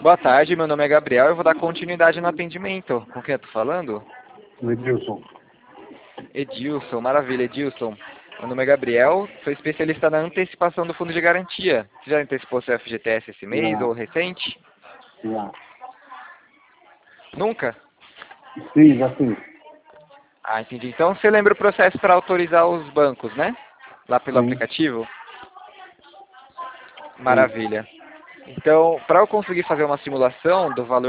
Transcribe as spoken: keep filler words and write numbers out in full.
Boa tarde, meu nome é Gabriel, eu vou dar continuidade no atendimento. Com quem eu tô falando? O Edilson. Edilson, maravilha, Edilson. Meu nome é Gabriel, sou especialista na antecipação do fundo de garantia. Você já antecipou seu F G T S esse mês Já. ou recente? Já. Nunca? Sim, já sim. Ah, entendi. Então você lembra o processo para autorizar os bancos, né? Lá pelo Sim, aplicativo? sim. Maravilha. Então, para eu conseguir fazer uma simulação do valor